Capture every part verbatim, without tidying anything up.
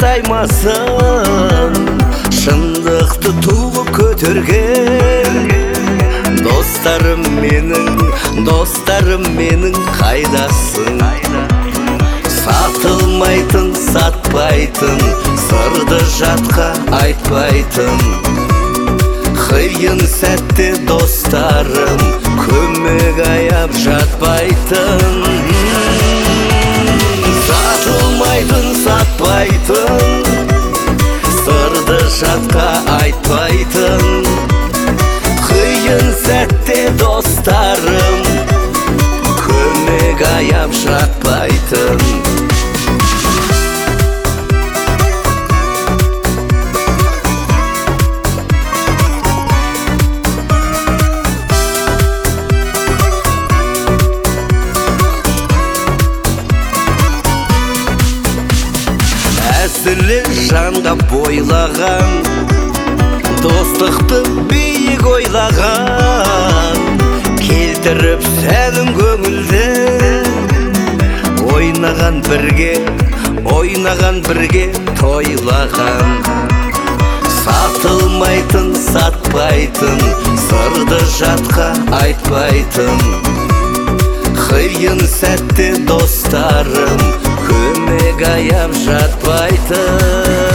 жараймасын, шындықты туып көтерген. Достарым менің, достарым менің қайдасың? Сатылмайтын, сатпайтын, сырды жатқа айтпайтын. Қиын сәтте достарым көмек аяп жатпайтын. Сатылмайтын, сатпайтын, сырды жатқа айтпайтын. Қиын сәтте достарым көмек аяп жатпайтын. Әсілі жанға бойлаған, достықты биік ойлаған. Келтіріп сәнің көңілді, ойнаған бірге, ойнаған бірге тойлаған. Сатылмайтын, сатпайтын, сырды жатқа айтпайтын. Қиын сәтте достарым көмек аяп жатпайтын.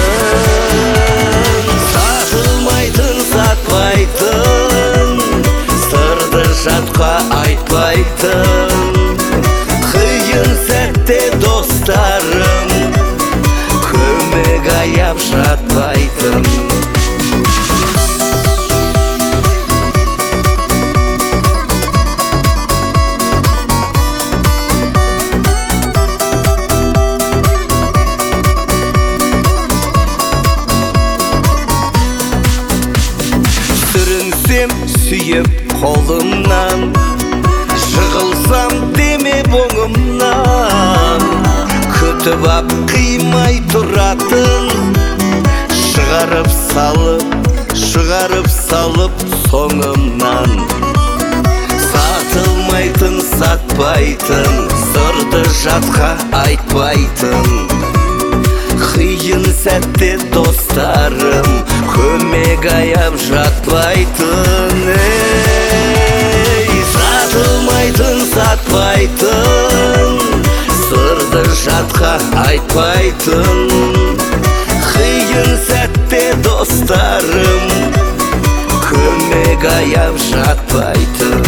Сатылмайтын, сатпайтын, сырды жатқа айтпайтын. Қиын сәтте достарым көмек аяп жатпайтын. Сүрінсем сүйеп қолымнан, жығылсам демеп оңымнан. Күтіп ап қимай тұратын, шығарып салып, шығарып салып соңымнан. Сатылмайтын, сатпайтын, сырды жатқа айтпайтын. Қиын сәтте достарым көмек аяп жатпайтын. Ей, сатылмайтын, сатпайтын, сырды жатқа айтпайтын. Қиын сәтте достарым көмек аяп жатпайтын.